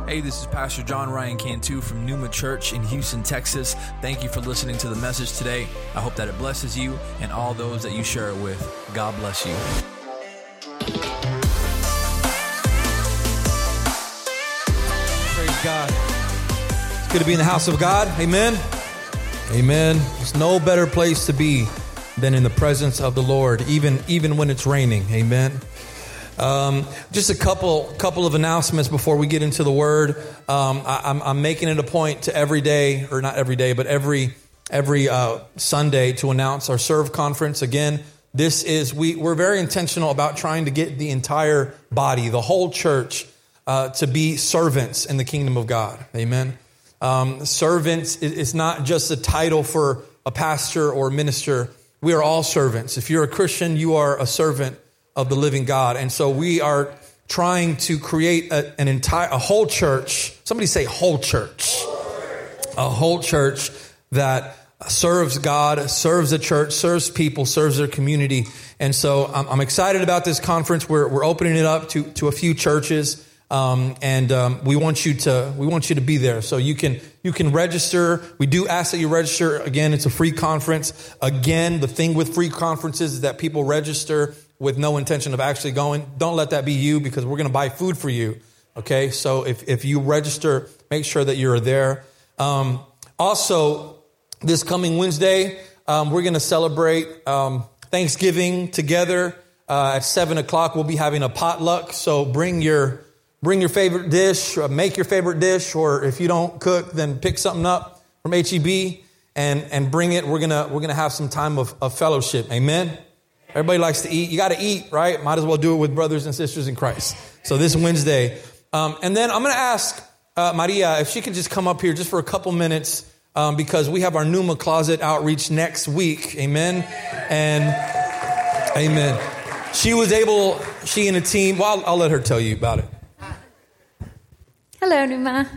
Hey, this is Pastor John Ryan Cantu from Numa Church in Houston, Texas. Thank you for listening to the message today. I hope that it blesses you and all those that you share it with. God bless you. Praise God. It's good to be in the house of God. Amen. Amen. There's no better place to be than in the presence of the Lord, even when it's raining. Amen. Just a couple of announcements before we get into the word. I'm making it a point to every day, or not every day, but every Sunday to announce our Serve Conference. Again, we're very intentional about trying to get the entire body, the whole church, to be servants in the kingdom of God. Amen. Servants is not just a title for a pastor or minister. We are all servants. If you're a Christian, you are a servant of the living God. And so we are trying to create a whole church. Somebody say whole church. A whole church that serves God, serves the church, serves people, serves their community. And so I'm excited about this conference. We're opening it up to a few churches. We want you to be there. So you can register. We do ask that you register. Again, it's a free conference. Again, the thing with free conferences is that people register with no intention of actually going. Don't let that be you, because we're going to buy food for you. Okay. So if you register, make sure that you're there. Also, this coming Wednesday, we're going to celebrate, Thanksgiving together, at 7:00. We'll be having a potluck. So bring your favorite dish, make your favorite dish, or if you don't cook, then pick something up from HEB and bring it. We're gonna have some time of fellowship. Amen. Everybody likes to eat. You got to eat, right? Might as well do it with brothers and sisters in Christ. So this Wednesday, and then I'm gonna ask Maria if she could just come up here just for a couple minutes, because we have our Numa Closet outreach next week. Amen. And amen. She and a team. Well, I'll let her tell you about it. Hello, Numa.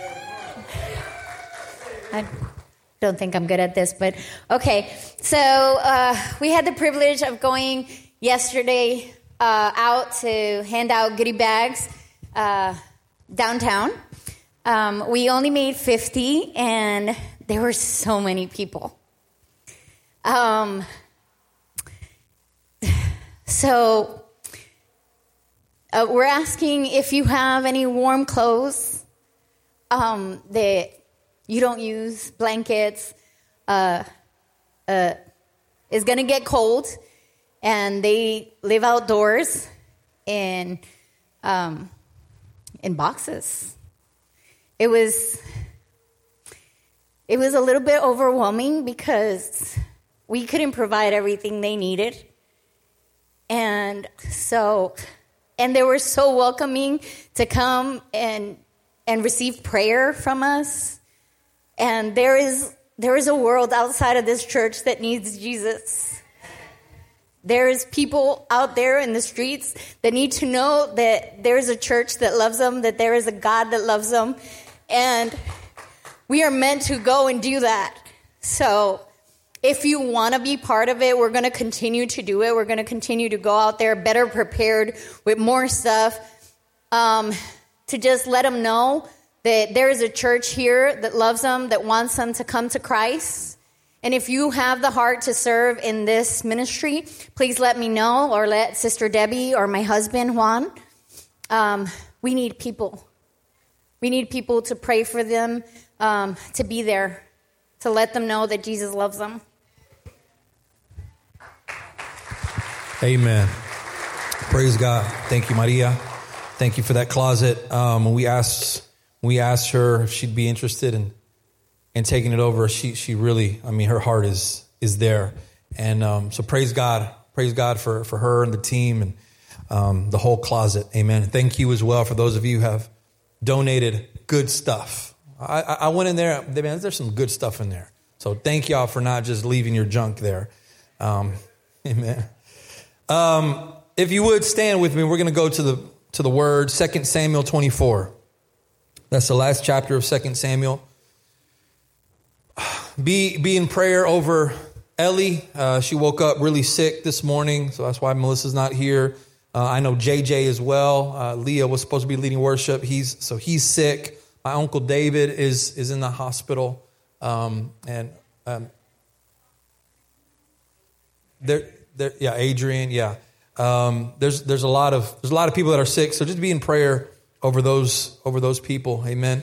I don't think I'm good at this, but okay. So we had the privilege of going yesterday out to hand out goodie bags downtown. We only made 50, and there were so many people. So we're asking if you have any warm clothes that you don't use, blankets. It's going to get cold, and they live outdoors in boxes. It was a little bit overwhelming because we couldn't provide everything they needed. And they were so welcoming to come and receive prayer from us. And there is a world outside of this church that needs Jesus. There is people out there in the streets that need to know that there is a church that loves them, that there is a God that loves them. And we are meant to go and do that. So if you want to be part of it, we're going to continue to do it. We're going to continue to go out there better prepared with more stuff, to just let them know that there is a church here that loves them, that wants them to come to Christ. And if you have the heart to serve in this ministry, please let me know, or let Sister Debbie or my husband, Juan. We need people. We need people to pray for them, to be there, to let them know that Jesus loves them. Amen. Praise God. Thank you, Maria. Thank you for that closet. We asked her if she'd be interested in taking it over. She really, her heart is there. And so praise God for her and the team and the whole closet. Amen. Thank you as well for those of you who have donated good stuff. I went in there. There's some good stuff in there. So thank y'all for not just leaving your junk there. Amen. If you would stand with me, we're going to go to the word, 2 Samuel 24. That's the last chapter of 2 Samuel. Be in prayer over Ellie. She woke up really sick this morning, so that's why Melissa's not here. I know JJ as well. Leah was supposed to be leading worship. He's sick. My uncle David is in the hospital. Adrian, yeah. There's a lot of people that are sick. So just be in prayer over those people. Amen.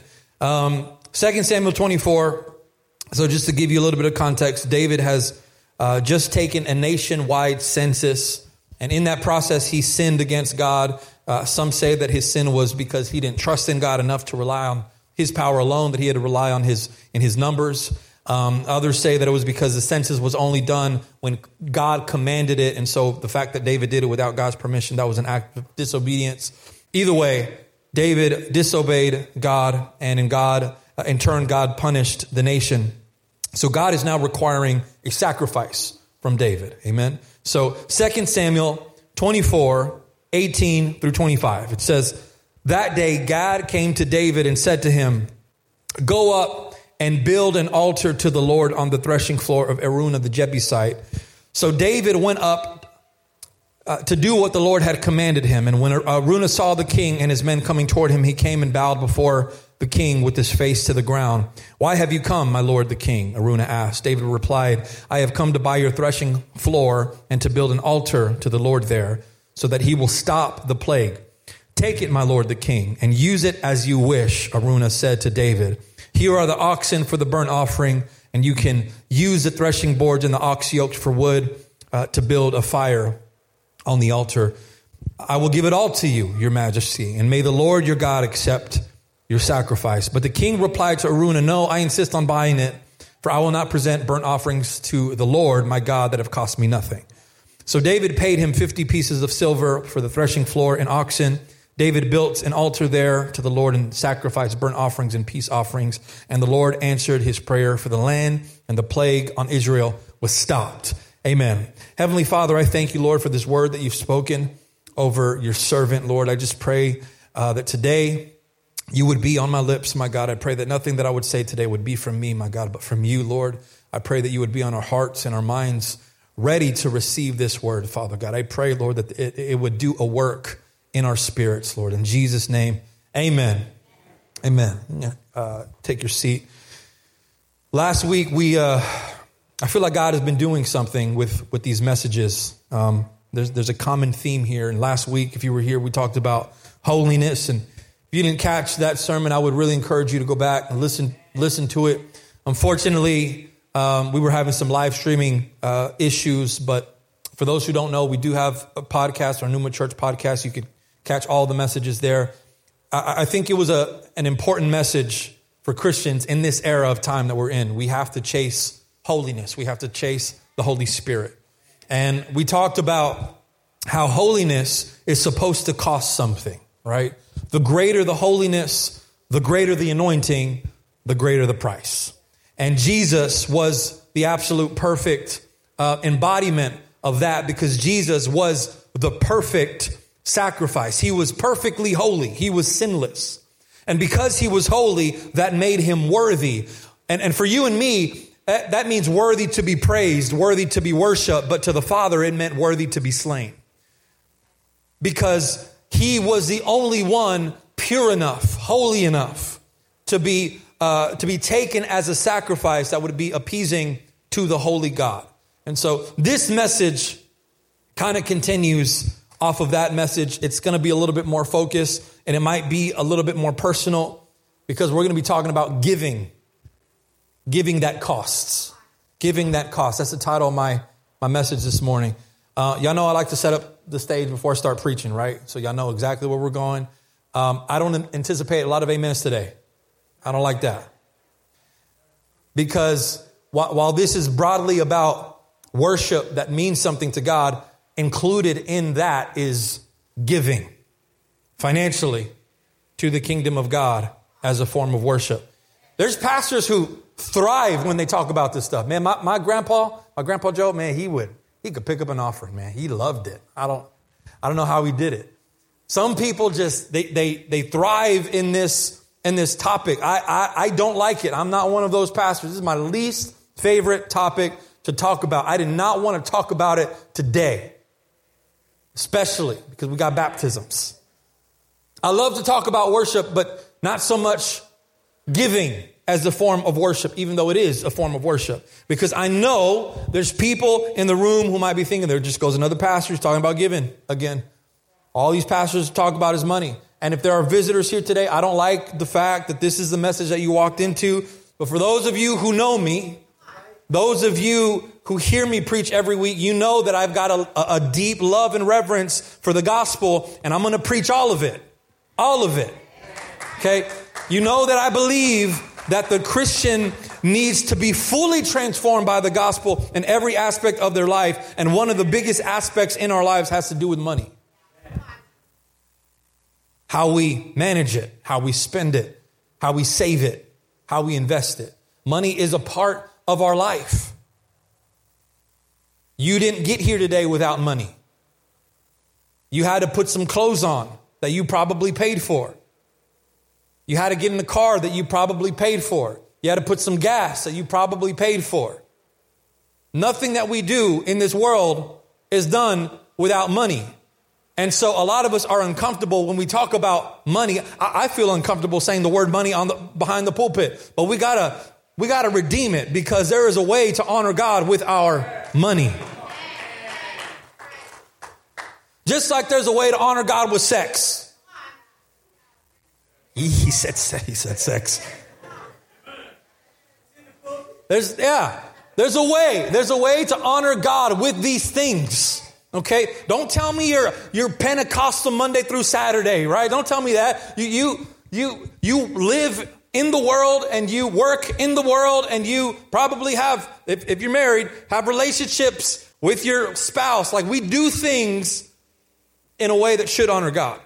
2 Samuel 24. So just to give you a little bit of context, David has just taken a nationwide census. And in that process, he sinned against God. Some say that his sin was because he didn't trust in God enough to rely on his power alone, that he had to rely on his numbers. Others say that it was because the census was only done when God commanded it. And so the fact that David did it without God's permission, that was an act of disobedience. Either way, David disobeyed God, and in turn, God punished the nation. So God is now requiring a sacrifice from David. Amen. So 2 Samuel 24, 18 through 25. It says, that day God came to David and said to him, go up and build an altar to the Lord on the threshing floor of Araunah the Jebusite. So David went up to do what the Lord had commanded him. And when Araunah saw the king and his men coming toward him, he came and bowed before the king with his face to the ground. Why have you come, my lord the king? Araunah asked. David replied, I have come to buy your threshing floor and to build an altar to the Lord there, so that he will stop the plague. Take it, my lord the king, and use it as you wish, Araunah said to David. Here are the oxen for the burnt offering, and you can use the threshing boards and the ox yokes for wood to build a fire on the altar. I will give it all to you, your majesty, and may the Lord your God accept your sacrifice. But the king replied to Araunah, no, I insist on buying it, for I will not present burnt offerings to the Lord, my God, that have cost me nothing. So David paid him 50 pieces of silver for the threshing floor and oxen. David built an altar there to the Lord and sacrificed burnt offerings and peace offerings. And the Lord answered his prayer for the land, and the plague on Israel was stopped. Amen. Heavenly Father, I thank you, Lord, for this word that you've spoken over your servant, Lord. I just pray that today you would be on my lips, my God. I pray that nothing that I would say today would be from me, my God, but from you, Lord. I pray that you would be on our hearts and our minds, ready to receive this word, Father God. I pray, Lord, that it would do a work in our spirits, Lord. In Jesus' name, amen. Amen. Take your seat. Last week, I feel like God has been doing something with these messages. There's a common theme here. And last week, if you were here, we talked about holiness. And if you didn't catch that sermon, I would really encourage you to go back and listen to it. Unfortunately, we were having some live streaming issues, but for those who don't know, we do have a podcast, our Numa Church podcast. You could catch all the messages there. I think it was an important message for Christians in this era of time that we're in. We have to chase holiness. We have to chase the Holy Spirit. And we talked about how holiness is supposed to cost something, right? The greater the holiness, the greater the anointing, the greater the price. And Jesus was the absolute perfect embodiment of that, because Jesus was the perfect sacrifice. He was perfectly holy. He was sinless. And because he was holy, that made him worthy. And for you and me, that means worthy to be praised, worthy to be worshiped. But to the Father, it meant worthy to be slain. Because he was the only one pure enough, holy enough to be taken as a sacrifice that would be appeasing to the holy God. And so this message kind of continues off of that message. It's going to be a little bit more focused, and it might be a little bit more personal, because we're going to be talking about giving that costs. Giving that costs. That's the title of my message this morning. Y'all know I like to set up the stage before I start preaching, right? So y'all know exactly where we're going. I don't anticipate a lot of amens today. I don't like that. Because while this is broadly about worship that means something to God, included in that is giving financially to the kingdom of God as a form of worship. There's pastors who thrive when they talk about this stuff. Man, my grandpa Joe, man, he could pick up an offering, man. He loved it. I don't know how he did it. Some people just, they thrive in this topic. I don't like it. I'm not one of those pastors. This is my least favorite topic to talk about. I did not want to talk about it today, especially because we got baptisms. I love to talk about worship, but not so much giving as a form of worship, even though it is a form of worship. Because I know there's people in the room who might be thinking, there just goes another pastor who's talking about giving again. All these pastors talk about is money. And if there are visitors here today, I don't like the fact that this is the message that you walked into. But for those of you who know me, those of you who hear me preach every week, you know that I've got a deep love and reverence for the gospel, and I'm going to preach all of it. All of it. Okay? You know that I believe that the Christian needs to be fully transformed by the gospel in every aspect of their life. And one of the biggest aspects in our lives has to do with money. How we manage it, how we spend it, how we save it, how we invest it. Money is a part of our life. You didn't get here today without money. You had to put some clothes on that you probably paid for. You had to get in the car that you probably paid for. You had to put some gas that you probably paid for. Nothing that we do in this world is done without money. And so a lot of us are uncomfortable when we talk about money. I feel uncomfortable saying the word money behind the pulpit, but we gotta redeem it, because there is a way to honor God with our money. Just like there's a way to honor God with sex. He said sex. There's a way to honor God with these things. Okay, don't tell me you're Pentecostal Monday through Saturday, right? Don't tell me that. You live in the world and you work in the world, and you probably have, if you're married, have relationships with your spouse. Like, we do things in a way that should honor God.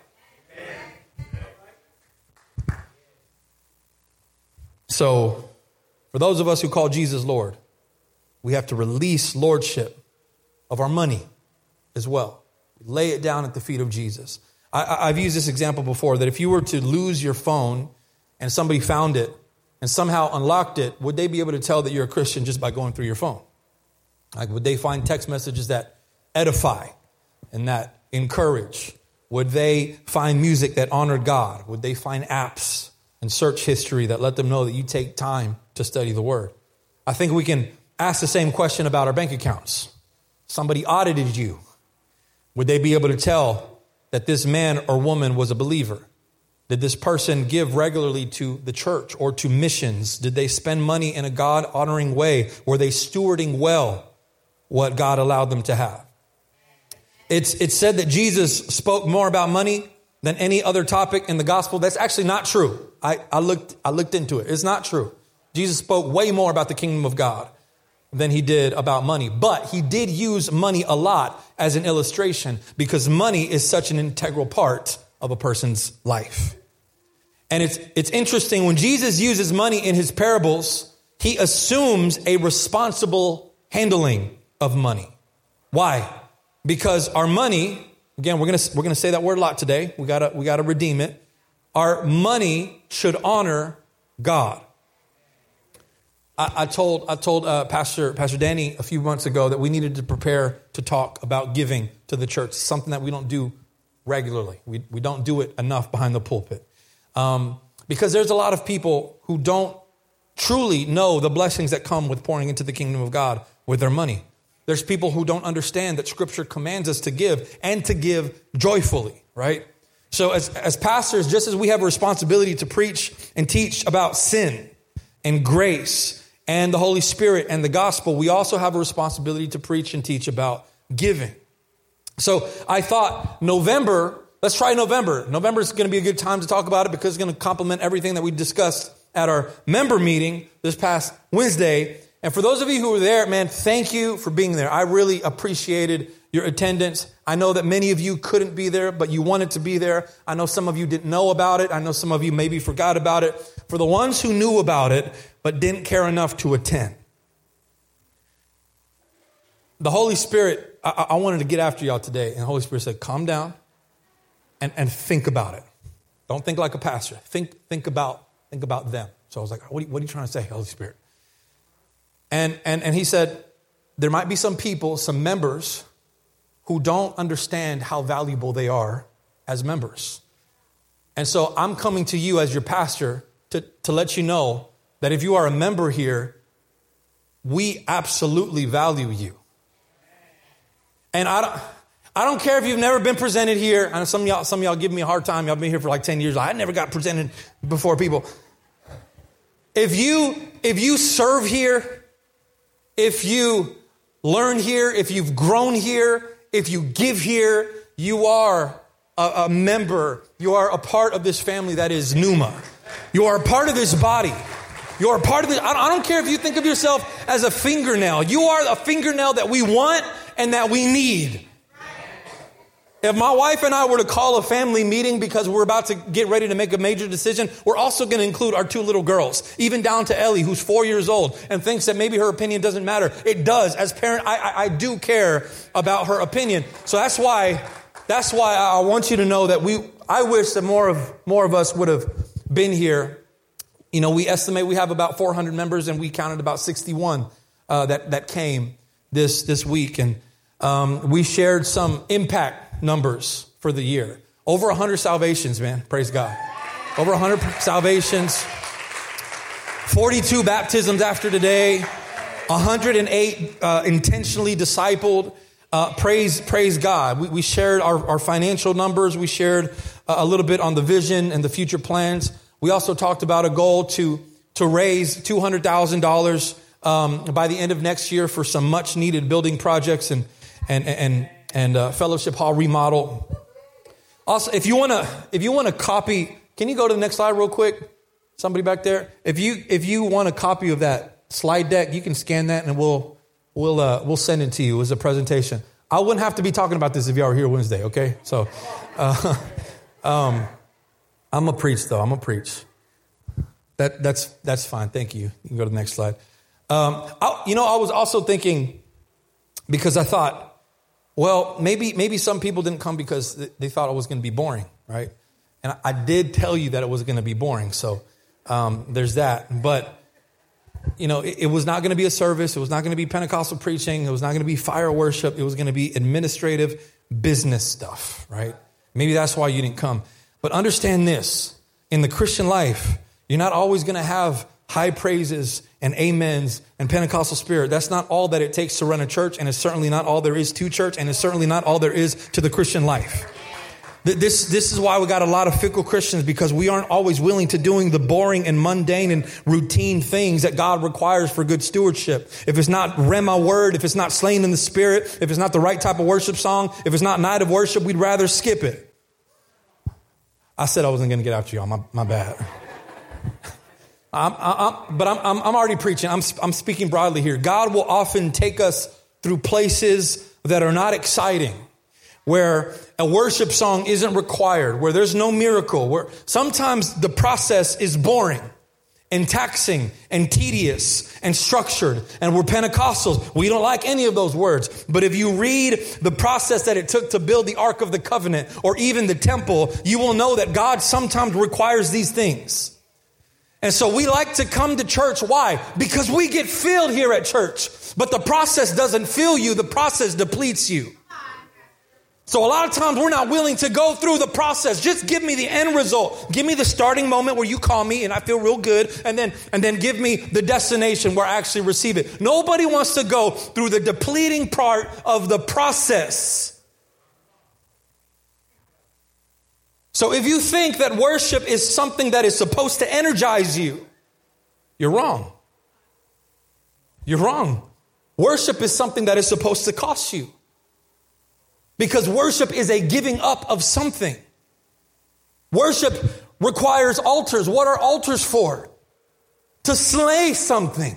So, for those of us who call Jesus Lord, we have to release lordship of our money as well. Lay it down at the feet of Jesus. I've used this example before, that if you were to lose your phone and somebody found it and somehow unlocked it, would they be able to tell that you're a Christian just by going through your phone? Like, would they find text messages that edify and that encourage? Would they find music that honored God? Would they find apps and search history that let them know that you take time to study the word? I think we can ask the same question about our bank accounts. Somebody audited you. Would they be able to tell that this man or woman was a believer? Did this person give regularly to the church or to missions? Did they spend money in a God-honoring way? Were they stewarding well what God allowed them to have? It's said that Jesus spoke more about money than any other topic in the gospel. That's actually not true. I looked into it. It's not true. Jesus spoke way more about the kingdom of God than he did about money. But he did use money a lot as an illustration, because money is such an integral part of a person's life. And it's interesting, when Jesus uses money in his parables, he assumes a responsible handling of money. Why? Because our money, again, we're gonna say that word a lot today. We gotta redeem it. Our money should honor God. I told Pastor Danny a few months ago that we needed to prepare to talk about giving to the church, something that we don't do regularly. We don't do it enough behind the pulpit. Because there's a lot of people who don't truly know the blessings that come with pouring into the kingdom of God with their money. There's people who don't understand that Scripture commands us to give, and to give joyfully, right? So as pastors, just as we have a responsibility to preach and teach about sin and grace and the Holy Spirit and the gospel, we also have a responsibility to preach and teach about giving. So I thought let's try November. November is going to be a good time to talk about it, because it's going to complement everything that we discussed at our member meeting this past Wednesday. And for those of you who were there, man, thank you for being there. I really appreciated your attendance. I know that many of you couldn't be there, but you wanted to be there. I know some of you didn't know about it. I know some of you maybe forgot about it. For the ones who knew about it, but didn't care enough to attend, the Holy Spirit, I wanted to get after y'all today. And the Holy Spirit said, calm down and think about it. Don't think like a pastor. Think about them. So I was like, what are you trying to say, Holy Spirit? And he said, there might be some people, some members, who don't understand how valuable they are as members. And so I'm coming to you as your pastor to let you know that if you are a member here, we absolutely value you. And I don't care if you've never been presented here. I know some of y'all give me a hard time. Y'all been here for like 10 years. I never got presented before people. If you serve here, if you learn here, if you've grown here, if you give here, you are a member. You are a part of this family that is Pneuma. You are a part of this body. You are a part of this. I don't care if you think of yourself as a fingernail. You are a fingernail that we want and that we need. If my wife and I were to call a family meeting because we're about to get ready to make a major decision, we're also going to include our 2 little girls, even down to Ellie, who's 4 years old and thinks that maybe her opinion doesn't matter. It does. As parent, I do care about her opinion. So that's why I want you to know that I wish that more of us would have been here. You know, we estimate we have about 400 members, and we counted about 61 that came this week. And we shared some impact numbers for the year. Over 100 salvations, man. Praise God. Over 100 salvations. 42 baptisms after today. 108 intentionally discipled. Praise God. We shared our financial numbers. We shared a little bit on the vision and the future plans. We also talked about a goal to raise $200,000 by the end of next year for some much needed building projects and fellowship hall remodel. Also, if you want to copy, can you go to the next slide real quick? Somebody back there. If you want a copy of that slide deck, you can scan that and we'll send it to you as a presentation. I wouldn't have to be talking about this if y'all were here Wednesday. Okay, so I'm gonna preach though. I'm gonna preach. That's fine. Thank you. You can go to the next slide. I was also thinking, because I thought, well, maybe some people didn't come because they thought it was going to be boring, right? And I did tell you that it was going to be boring. So there's that. But, you know, it was not going to be a service. It was not going to be Pentecostal preaching. It was not going to be fire worship. It was going to be administrative business stuff, right? Maybe that's why you didn't come. But understand this. In the Christian life, you're not always going to have high praises and amens and Pentecostal spirit. That's not all that it takes to run a church, and it's certainly not all there is to church, and it's certainly not all there is to the Christian life. This is why we got a lot of fickle Christians, because we aren't always willing to doing the boring and mundane and routine things that God requires for good stewardship. If it's not Rhema word, if it's not slain in the spirit, if it's not the right type of worship song, if it's not night of worship, we'd rather skip it. I said I wasn't going to get after y'all. My bad. But I'm already preaching. I'm speaking broadly here. God will often take us through places that are not exciting, where a worship song isn't required, where there's no miracle, where sometimes the process is boring and taxing and tedious and structured. And we're Pentecostals. We don't like any of those words. But if you read the process that it took to build the Ark of the Covenant or even the temple, you will know that God sometimes requires these things. And so we like to come to church. Why? Because we get filled here at church. But the process doesn't fill you. The process depletes you. So a lot of times we're not willing to go through the process. Just give me the end result. Give me the starting moment where you call me and I feel real good. And then give me the destination where I actually receive it. Nobody wants to go through the depleting part of the process. So if you think that worship is something that is supposed to energize you, you're wrong. You're wrong. Worship is something that is supposed to cost you. Because worship is a giving up of something. Worship requires altars. What are altars for? To slay something.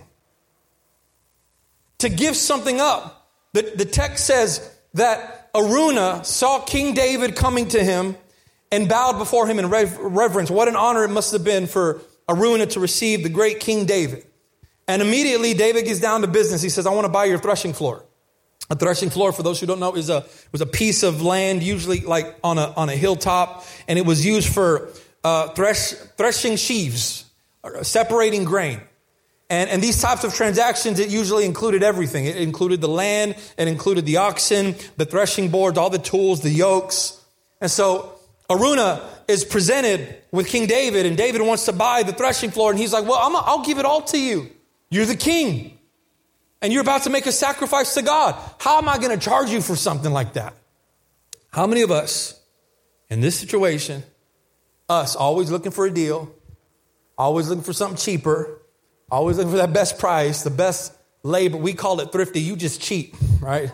To give something up. The text says that Araunah saw King David coming to him and bowed before him in reverence. What an honor it must have been for Araunah to receive the great King David. And immediately David gets down to business. He says, I want to buy your threshing floor. A threshing floor, for those who don't know, was a piece of land, usually like on a hilltop, and it was used for threshing sheaves, separating grain. And these types of transactions, it usually included everything. It included the land, it included the oxen, the threshing boards, all the tools, the yokes. And so Araunah is presented with King David, and David wants to buy the threshing floor. And he's like, well, I'll give it all to you. You're the king. And you're about to make a sacrifice to God. How am I going to charge you for something like that? How many of us in this situation, us always looking for a deal, always looking for something cheaper, always looking for that best price, the best labor. We call it thrifty. You just cheat, right?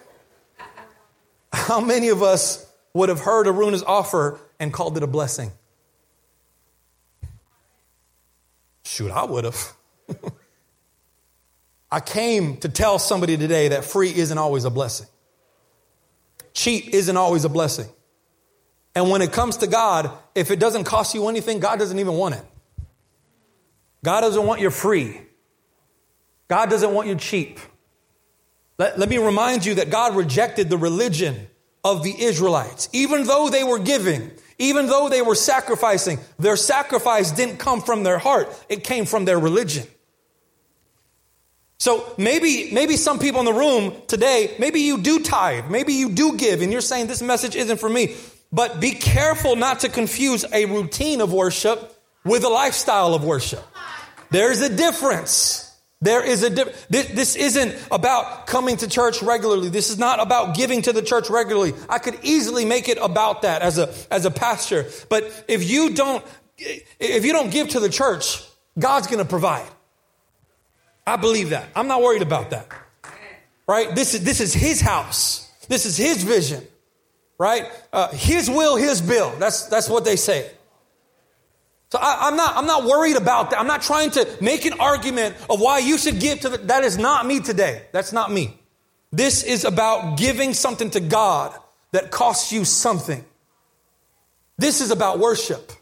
How many of us would have heard Araunah's offer and called it a blessing? Shoot, I would have. I came to tell somebody today that free isn't always a blessing. Cheap isn't always a blessing. And when it comes to God, if it doesn't cost you anything, God doesn't even want it. God doesn't want you free. God doesn't want you cheap. Let me remind you that God rejected the religion of the Israelites. Even though they were giving, even though they were sacrificing, their sacrifice didn't come from their heart. It came from their religion. So maybe some people in the room today, maybe you do tithe, maybe you do give, and you're saying this message isn't for me. But be careful not to confuse a routine of worship with a lifestyle of worship. There's a difference. There is a difference. This isn't about coming to church regularly. This is not about giving to the church regularly. I could easily make it about that as a pastor. But if you don't give to the church, God's going to provide. I believe that. I'm not worried about that. Right? This is his house. This is his vision. Right? His will, his bill. That's what they say. So I'm not worried about that. I'm not trying to make an argument of why you should give to that is not me today. That's not me. This is about giving something to God that costs you something. This is about worship.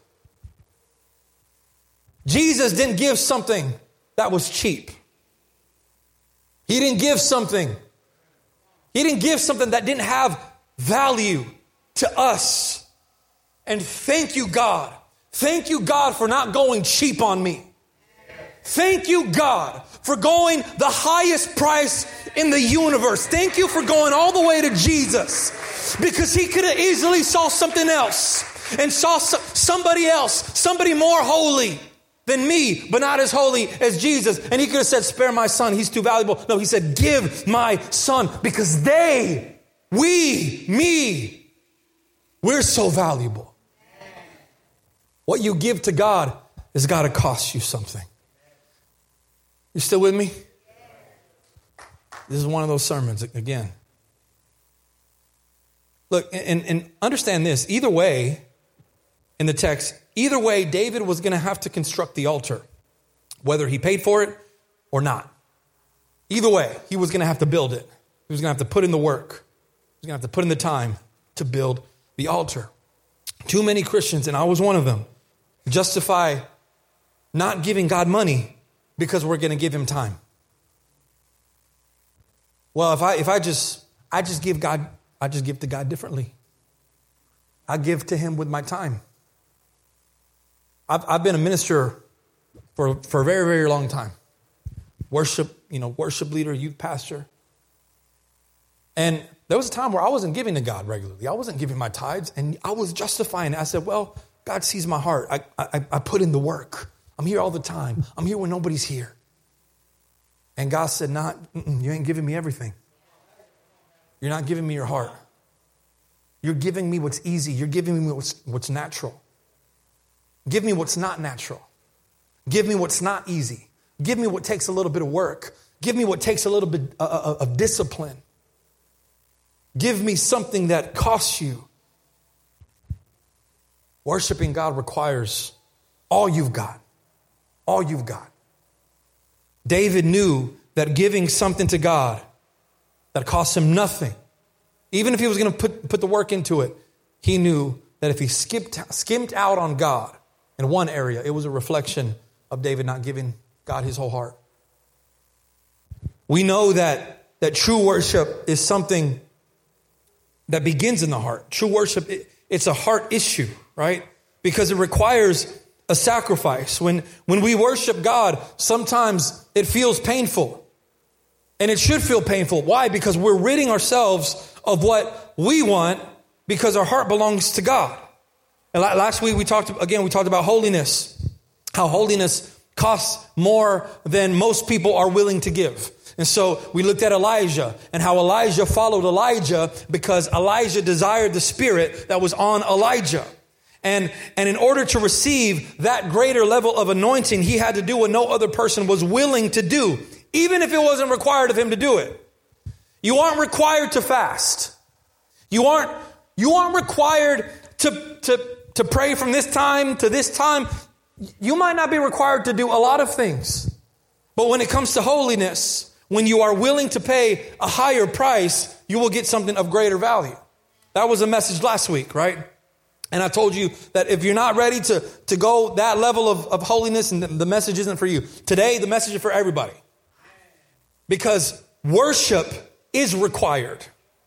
Jesus didn't give something that was cheap. He didn't give something. He didn't give something that didn't have value to us. And thank you, God. Thank you, God, for not going cheap on me. Thank you, God, for going the highest price in the universe. Thank you for going all the way to Jesus, because he could have easily saw something else and saw somebody else, somebody more holy than me, but not as holy as Jesus. And he could have said, spare my son. He's too valuable. No, he said, give my son, because we're so valuable. What you give to God has got to cost you something. You still with me? This is one of those sermons again. Look, and understand this. Either way, in the text, either way, David was going to have to construct the altar, whether he paid for it or not. Either way, he was going to have to build it. He was going to have to put in the work. He was going to have to put in the time to build the altar. Too many Christians, and I was one of them, justify not giving God money because we're going to give him time. Well, if I just give to God differently. I give to him with my time. I've been a minister for a very, very long time. Worship leader, youth pastor. And there was a time where I wasn't giving to God regularly. I wasn't giving my tithes, and I was justifying it. I said, well, God sees my heart. I put in the work. I'm here all the time. I'm here when nobody's here. And God said, you ain't giving me everything. You're not giving me your heart. You're giving me what's easy. You're giving me what's natural. Give me what's not natural. Give me what's not easy. Give me what takes a little bit of work. Give me what takes a little bit of discipline. Give me something that costs you. Worshiping God requires all you've got. All you've got. David knew that giving something to God that cost him nothing, even if he was going to put the work into it, he knew that if he skimped out on God in one area, it was a reflection of David not giving God his whole heart. We know that true worship is something that begins in the heart. True worship, it's a heart issue, right? Because it requires a sacrifice. When we worship God, sometimes it feels painful. And it should feel painful. Why? Because we're ridding ourselves of what we want because our heart belongs to God. And last week we talked about holiness. How holiness costs more than most people are willing to give. And so we looked at Elijah and how Elijah followed Elijah because Elijah desired the spirit that was on Elijah. And in order to receive that greater level of anointing, he had to do what no other person was willing to do, even if it wasn't required of him to do it. You aren't required to fast. You aren't required to pray from this time to this time. You might not be required to do a lot of things. But when it comes to holiness, when you are willing to pay a higher price, you will get something of greater value. That was a message last week, right? And I told you that if you're not ready to go that level of holiness, and the message isn't for you. Today, the message is for everybody. Because worship is required.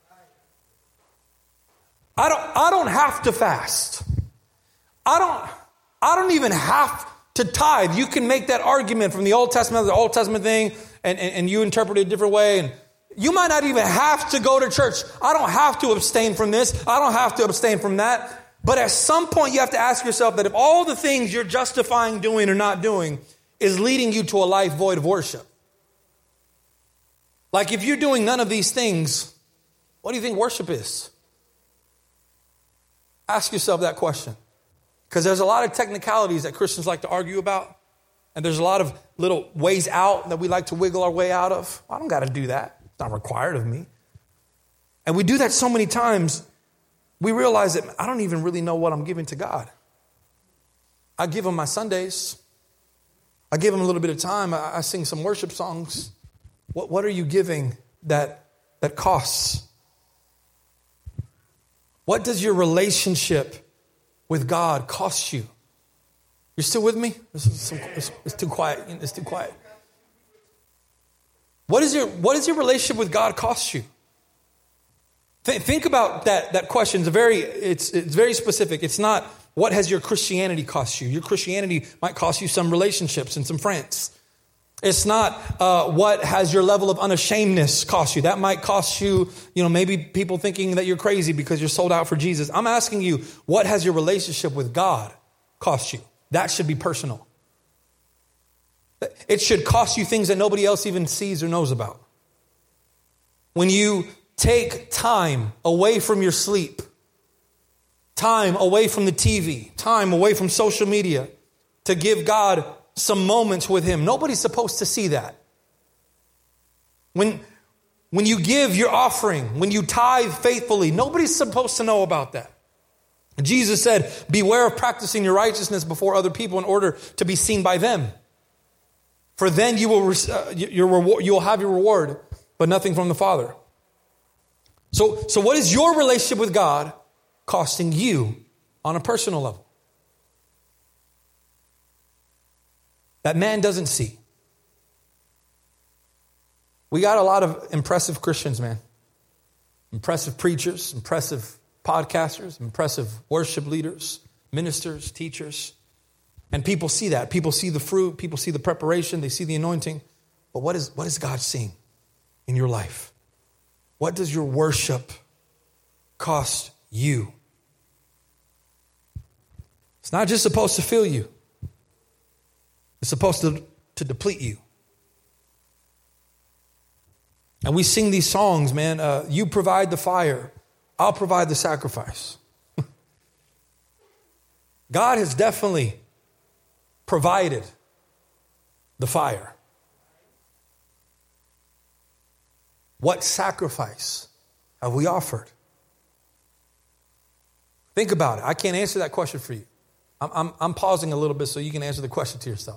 I don't have to fast. I don't even have to tithe. You can make that argument from the Old Testament, the Old Testament thing, and you interpret it a different way. And you might not even have to go to church. I don't have to abstain from this. I don't have to abstain from that. But at some point, you have to ask yourself that if all the things you're justifying doing or not doing is leading you to a life void of worship. Like if you're doing none of these things, what do you think worship is? Ask yourself that question. Because there's a lot of technicalities that Christians like to argue about. And there's a lot of little ways out that we like to wiggle our way out of. I don't got to do that. It's not required of me. And we do that so many times, we realize that I don't even really know what I'm giving to God. I give him my Sundays. I give him a little bit of time. I sing some worship songs. What are you giving that costs? What does your relationship with God cost you? You're still with me? It's too quiet. It's too quiet. What does your relationship with God cost you? Think about that question. It's very specific. It's not what has your Christianity cost you. Your Christianity might cost you some relationships and some friends. It's not what has your level of unashamedness cost you. That might cost you, maybe people thinking that you're crazy because you're sold out for Jesus. I'm asking you, what has your relationship with God cost you? That should be personal. It should cost you things that nobody else even sees or knows about. When you take time away from your sleep, time away from the TV, time away from social media to give God some moments with him. Nobody's supposed to see that. When you give your offering, when you tithe faithfully, nobody's supposed to know about that. Jesus said, beware of practicing your righteousness before other people in order to be seen by them. For then you will have your reward, but nothing from the Father. So what is your relationship with God costing you on a personal level? That man doesn't see. We got a lot of impressive Christians, man. Impressive preachers, impressive podcasters, impressive worship leaders, ministers, teachers. And people see that. People see the fruit. People see the preparation. They see the anointing. But what is God seeing in your life? What does your worship cost you? It's not just supposed to fill you. It's supposed to deplete you. And we sing these songs, man. You provide the fire. I'll provide the sacrifice. God has definitely provided the fire. What sacrifice have we offered? Think about it. I can't answer that question for you. I'm pausing a little bit so you can answer the question to yourself.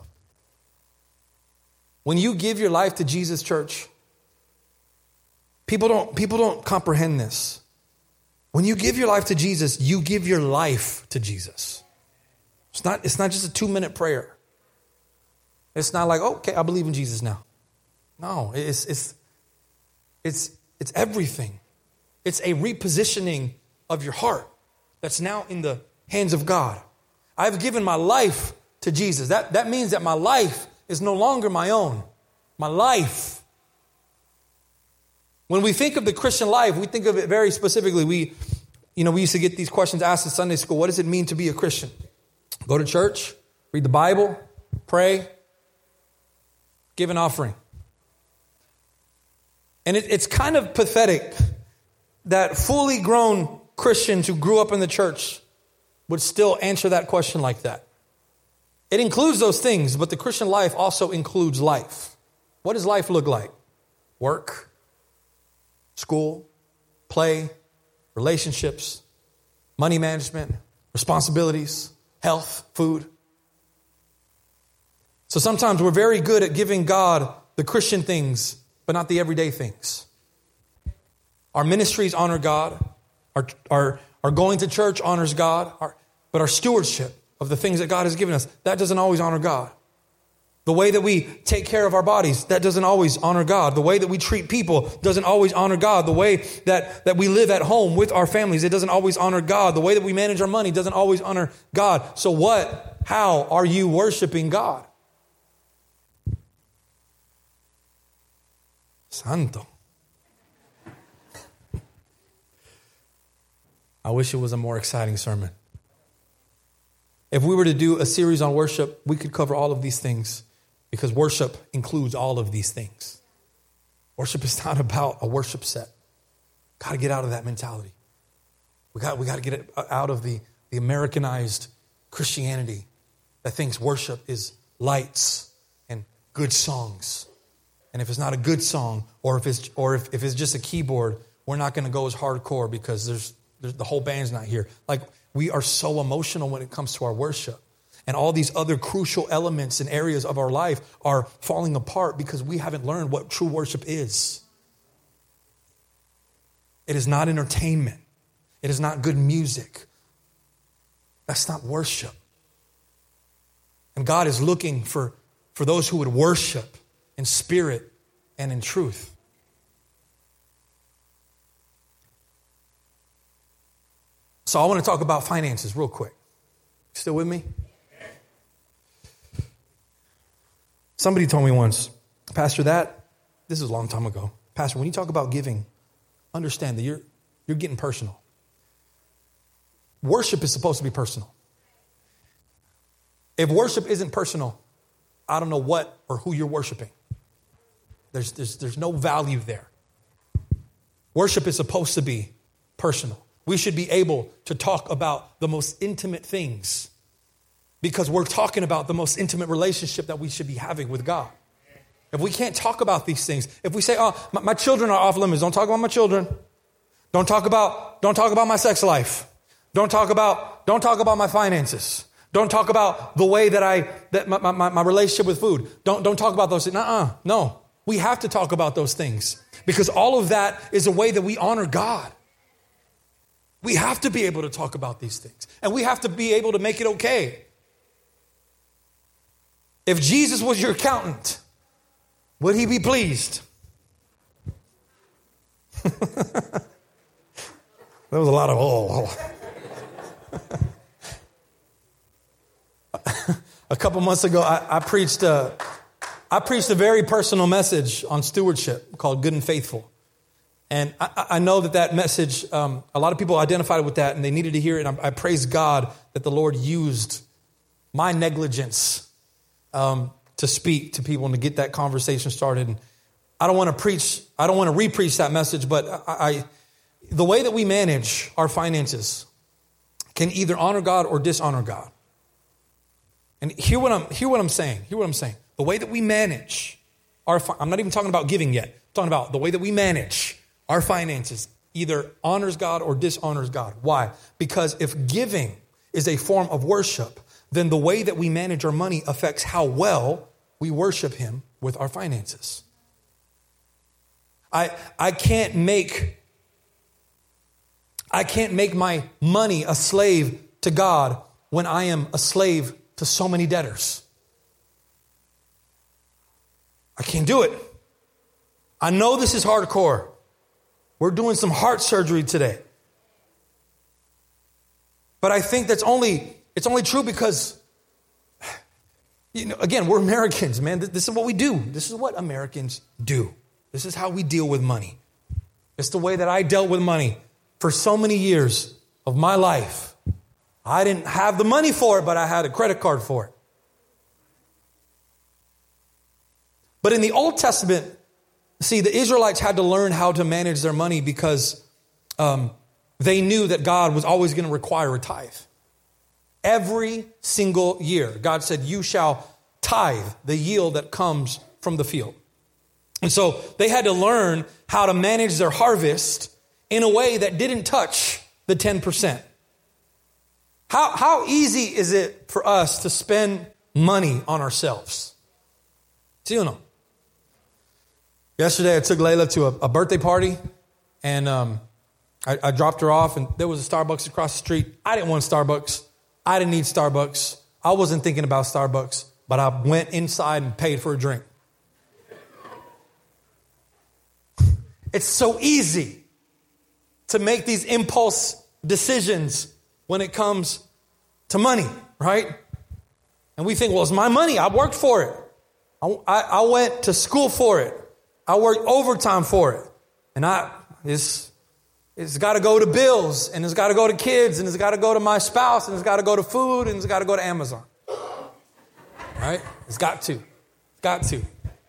When you give your life to Jesus, church, people don't comprehend this. When you give your life to Jesus, you give your life to Jesus. It's not just a 2-minute prayer. It's not like, okay, I believe in Jesus now. No, it's everything. It's a repositioning of your heart that's now in the hands of God. I've given my life to Jesus. That means that my life is no longer my own. My life. When we think of the Christian life, we think of it very specifically. We used to get these questions asked in Sunday school. What does it mean to be a Christian? Go to church, read the Bible, pray, give an offering. And it's kind of pathetic that fully grown Christians who grew up in the church would still answer that question like that. It includes those things, but the Christian life also includes life. What does life look like? Work, school, play, relationships, money management, responsibilities, health, food. So sometimes we're very good at giving God the Christian things, but not the everyday things. Our ministries honor God. Our going to church honors God. But our stewardship of the things that God has given us, that doesn't always honor God. The way that we take care of our bodies, that doesn't always honor God. The way that we treat people doesn't always honor God. The way that we live at home with our families, it doesn't always honor God. The way that we manage our money doesn't always honor God. So how are you worshiping God? Santo. I wish it was a more exciting sermon. If we were to do a series on worship, we could cover all of these things because worship includes all of these things. Worship is not about a worship set. Got to get out of that mentality. We got to get it out of the Americanized Christianity that thinks worship is lights and good songs. And if it's not a good song, or if it's just a keyboard, we're not going to go as hardcore because the whole band's not here. Like, we are so emotional when it comes to our worship. And all these other crucial elements and areas of our life are falling apart because we haven't learned what true worship is. It is not entertainment. It is not good music. That's not worship. And God is looking for those who would worship in spirit and in truth. So I want to talk about finances real quick. Still with me? Somebody told me once, Pastor, this is a long time ago. Pastor, when you talk about giving, understand that you're getting personal. Worship is supposed to be personal. If worship isn't personal, I don't know what or who you're worshiping. There's no value there. Worship is supposed to be personal. We should be able to talk about the most intimate things because we're talking about the most intimate relationship that we should be having with God. If we can't talk about these things, if we say, oh, my children are off limits, don't talk about my children. Don't talk about my sex life. Don't talk about my finances. Don't talk about the way that my relationship with food. Don't talk about those things. No. We have to talk about those things because all of that is a way that we honor God. We have to be able to talk about these things. And we have to be able to make it okay. If Jesus was your accountant, would he be pleased? There was a lot of A couple months ago, I preached a very personal message on stewardship called Good and Faithful. And I know that message, a lot of people identified with that and they needed to hear it. And I praise God that the Lord used my negligence to speak to people and to get that conversation started. And I don't want to re-preach that message, but the way that we manage our finances can either honor God or dishonor God. And hear what I'm saying. The way that we manage I'm not even talking about giving yet. I'm talking about the way that we manage our finances either honors God or dishonors God. Why? Because if giving is a form of worship, then the way that we manage our money affects how well we worship him with our finances. I can't make my money a slave to God when I am a slave to so many debtors. I can't do it. I know this is hardcore. We're doing some heart surgery today. But I think it's only true because Again, we're Americans, man. This is what we do. This is what Americans do. This is how we deal with money. It's the way that I dealt with money for so many years of my life. I didn't have the money for it, but I had a credit card for it. But in the Old Testament, see, the Israelites had to learn how to manage their money because they knew that God was always going to require a tithe. Every single year, God said, you shall tithe the yield that comes from the field. And so they had to learn how to manage their harvest in a way that didn't touch the 10%. How easy is it for us to spend money on ourselves? See or no? Yesterday, I took Layla to a birthday party, and I dropped her off, and there was a Starbucks across the street. I didn't want Starbucks. I didn't need Starbucks. I wasn't thinking about Starbucks, but I went inside and paid for a drink. It's so easy to make these impulse decisions when it comes to money, right? And we think, well, it's my money. I worked for it. I went to school for it. I worked overtime for it. And it's got to go to bills, and it's got to go to kids, and it's got to go to my spouse, and it's got to go to food, and it's got to go to Amazon. Right? It's got to. It's got to.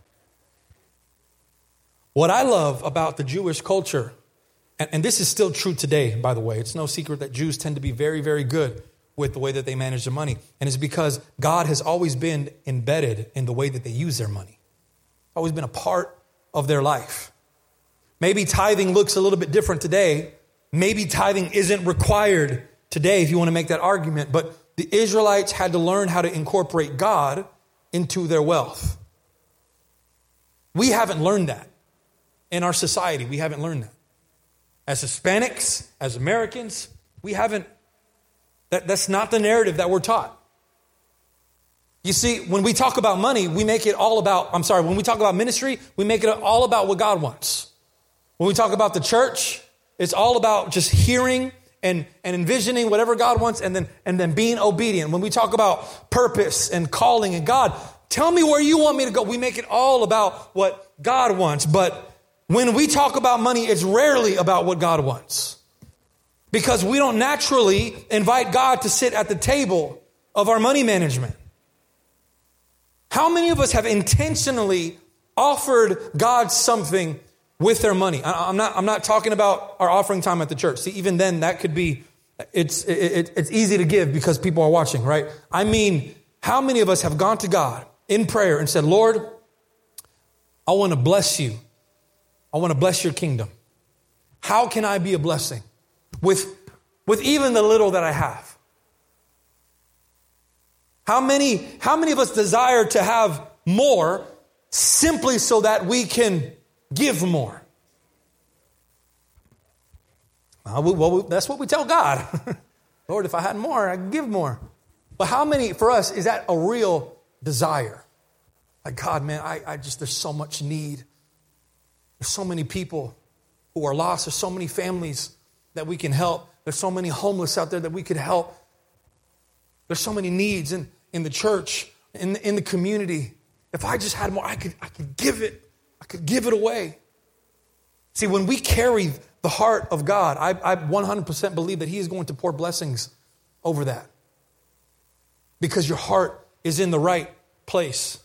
What I love about the Jewish culture, and this is still true today, by the way, it's no secret that Jews tend to be very, very good with the way that they manage their money. And it's because God has always been embedded in the way that they use their money. Always been a part of their life. Maybe tithing looks a little bit different today. Maybe tithing isn't required today, if you want to make that argument. But the Israelites had to learn how to incorporate God into their wealth. We haven't learned that in our society. We haven't learned that. As Hispanics, as Americans, we haven't. That's not the narrative that we're taught. You see, when we talk about money, we make it all about, when we talk about ministry, we make it all about what God wants. When we talk about the church, it's all about just hearing and envisioning whatever God wants and then being obedient. When we talk about purpose and calling and God, tell me where you want me to go. We make it all about what God wants. But when we talk about money, it's rarely about what God wants. Because we don't naturally invite God to sit at the table of our money management. How many of us have intentionally offered God something with their money? I'm not talking about our offering time at the church. See, even then that could be, it's easy to give because people are watching, right? I mean, how many of us have gone to God in prayer and said, Lord, I want to bless you. I want to bless your kingdom. How can I be a blessing with even the little that I have? How many of us desire to have more simply so that we can give more? Well, that's what we tell God. Lord, if I had more, I'd give more. But how many, for us, is that a real desire? Like, God, man, there's so much need. There's so many people who are lost. There's so many families that we can help. There's so many homeless out there that we could help. There's so many needs in the church, in the community. If I just had more, I could give it. I could give it away. See, when we carry the heart of God, I 100% believe that He is going to pour blessings over that. Because your heart is in the right place.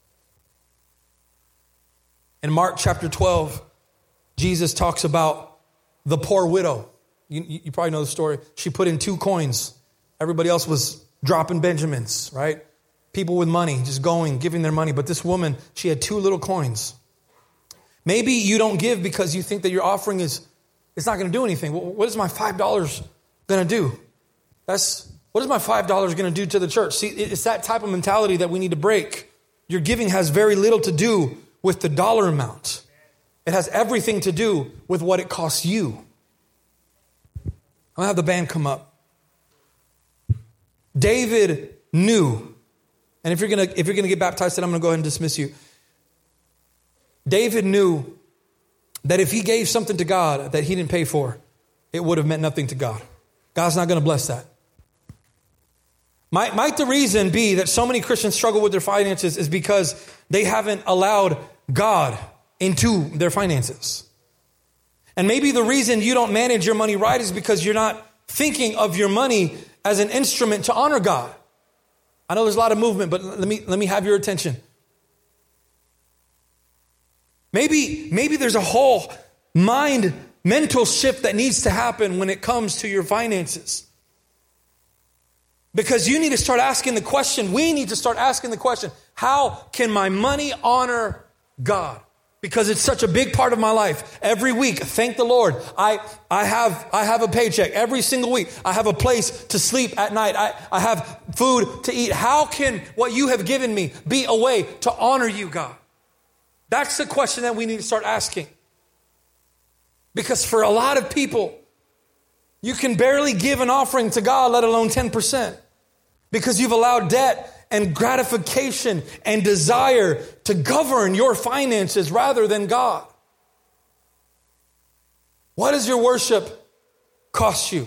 In Mark chapter 12, Jesus talks about the poor widow. You probably know the story. She put in 2 coins. Everybody else was dropping Benjamins, right? People with money, just going, giving their money. But this woman, she had 2 little coins. Maybe you don't give because you think that your offering it's not going to do anything. What is my $5 going to do? What is my $5 going to do to the church? See, it's that type of mentality that we need to break. Your giving has very little to do with the dollar amount. It has everything to do with what it costs you. I'll have the band come up. David knew, and if you're gonna get baptized, then I'm gonna go ahead and dismiss you. David knew that if he gave something to God that he didn't pay for, it would have meant nothing to God. God's not gonna bless that. Might the reason be that so many Christians struggle with their finances is because they haven't allowed God into their finances? And maybe the reason you don't manage your money right is because you're not thinking of your money as an instrument to honor God. I know there's a lot of movement, but let me have your attention. Maybe there's a whole mental shift that needs to happen when it comes to your finances. Because you need to start asking the question, we need to start asking the question, how can my money honor God? Because it's such a big part of my life. Every week, thank the Lord, I have a paycheck. Every single week, I have a place to sleep at night. I have food to eat. How can what you have given me be a way to honor you, God? That's the question that we need to start asking. Because for a lot of people, you can barely give an offering to God, let alone 10%. Because you've allowed debt and gratification and desire to govern your finances rather than God. What does your worship cost you?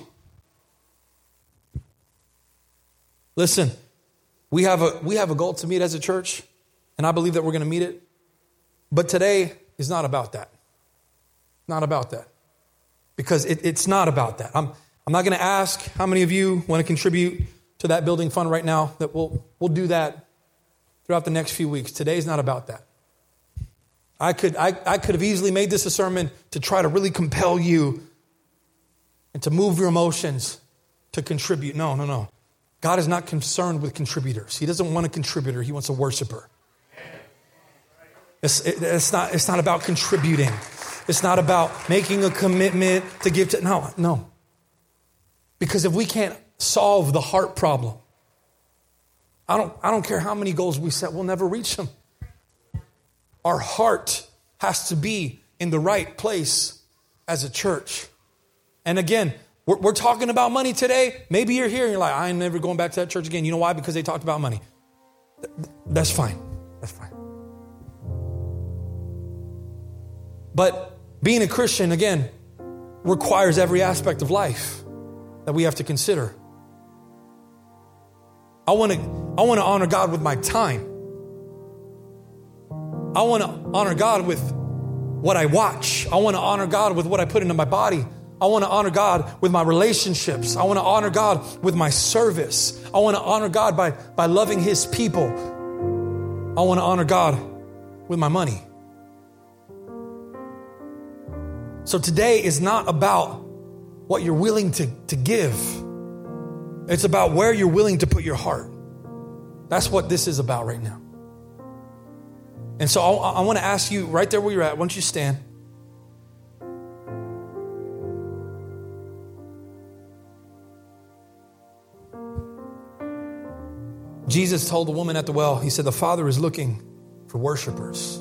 Listen, we have a goal to meet as a church, and I believe that we're going to meet it. But today is not about that. Not about that. Because it's not about that. I'm not going to ask how many of you want to contribute to that building fund right now. That we'll do that throughout the next few weeks. Today's not about that. I could have easily made this a sermon to try to really compel you and to move your emotions to contribute. No. God is not concerned with contributors. He doesn't want a contributor. He wants a worshiper. It's not about contributing. It's not about making a commitment to give to, no. Because if we can't solve the heart problem, I don't care how many goals we set, we'll never reach them. Our heart has to be in the right place as a church. And again, we're talking about money today. Maybe you're here and you're like, I ain't never going back to that church again. You know why? Because they talked about money. That's fine. That's fine. But being a Christian, again, requires every aspect of life that we have to consider. I want to honor God with my time. I want to honor God with what I watch. I want to honor God with what I put into my body. I want to honor God with my relationships. I want to honor God with my service. I want to honor God by loving His people. I want to honor God with my money. So today is not about what you're willing to give. It's about where you're willing to put your heart. That's what this is about right now. And so I want to ask you right there where you're at, why don't you stand? Jesus told the woman at the well, He said, the Father is looking for worshipers.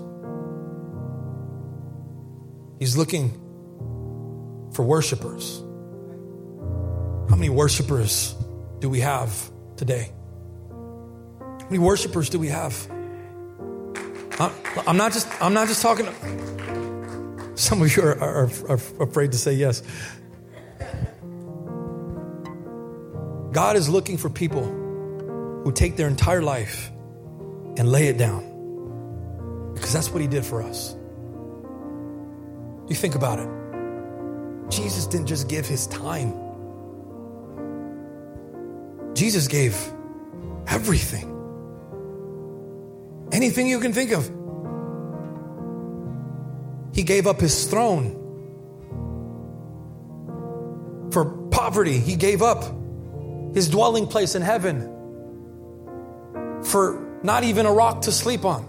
He's looking for worshipers. How many worshipers do we have today? How many worshipers do we have? I'm not just talking. Some of you are afraid to say yes. God is looking for people who take their entire life and lay it down, because that's what He did for us. You think about it. Jesus didn't just give His time. Jesus gave everything. Anything you can think of. He gave up His throne. For poverty, He gave up His dwelling place in heaven. For not even a rock to sleep on.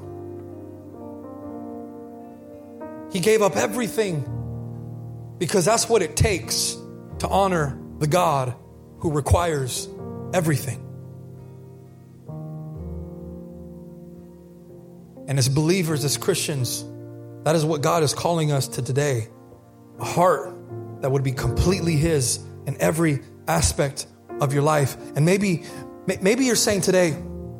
He gave up everything, because that's what it takes to honor the God who requires everything. And as believers, as Christians, that is what God is calling us to today. A heart that would be completely His in every aspect of your life. And maybe you're saying today,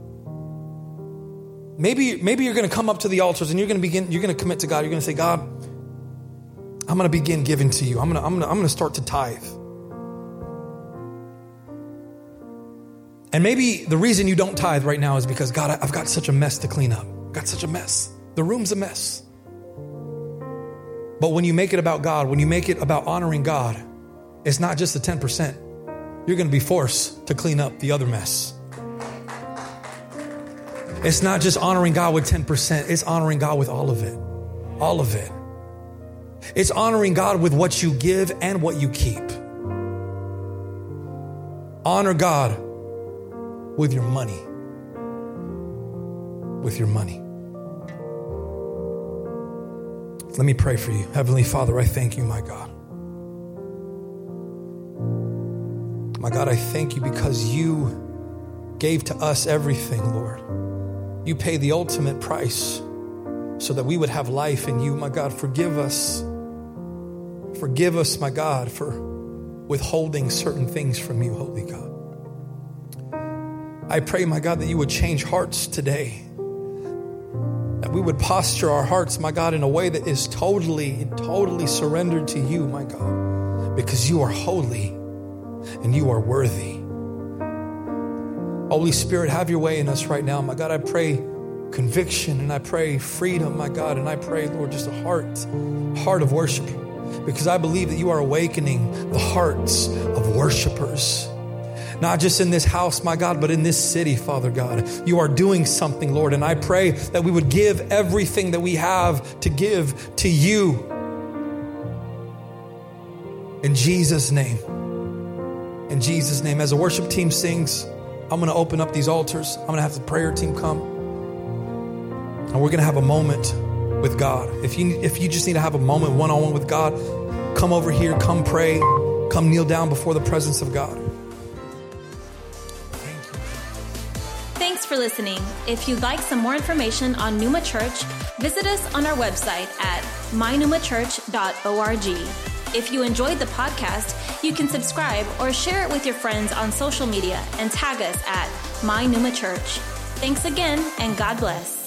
maybe you're going to come up to the altars and you're going to commit to God. You're going to say, God, I'm going to begin giving to you. I'm going to start to tithe. And maybe the reason you don't tithe right now is because, God, I've got such a mess to clean up. I've got such a mess. The room's a mess. But when you make it about God, when you make it about honoring God, it's not just the 10%. You're going to be forced to clean up the other mess. It's not just honoring God with 10%. It's honoring God with all of it. All of it. It's honoring God with what you give and what you keep. Honor God with your money. With your money. Let me pray for you. Heavenly Father, I thank you, my God. My God, I thank you because you gave to us everything, Lord. You paid the ultimate price so that we would have life in you. My God, forgive us. Forgive us, my God, for withholding certain things from you, Holy God. I pray, my God, that you would change hearts today. That we would posture our hearts, my God, in a way that is totally surrendered to you, my God. Because you are holy and you are worthy. Holy Spirit, have your way in us right now. My God, I pray conviction and I pray freedom, my God. And I pray, Lord, just a heart of worship. Because I believe that you are awakening the hearts of worshipers. Not just in this house, my God, but in this city, Father God. You are doing something, Lord. And I pray that we would give everything that we have to give to you. In Jesus' name. In Jesus' name. As the worship team sings, I'm going to open up these altars. I'm going to have the prayer team come. And we're going to have a moment with God. If you just need to have a moment one-on-one with God, come over here, come pray, come kneel down before the presence of God. Thanks for listening. If you'd like some more information on Pneuma Church, visit us on our website at mypneumachurch.org. If you enjoyed the podcast, you can subscribe or share it with your friends on social media and tag us at mypneumachurch. Thanks again, and God bless.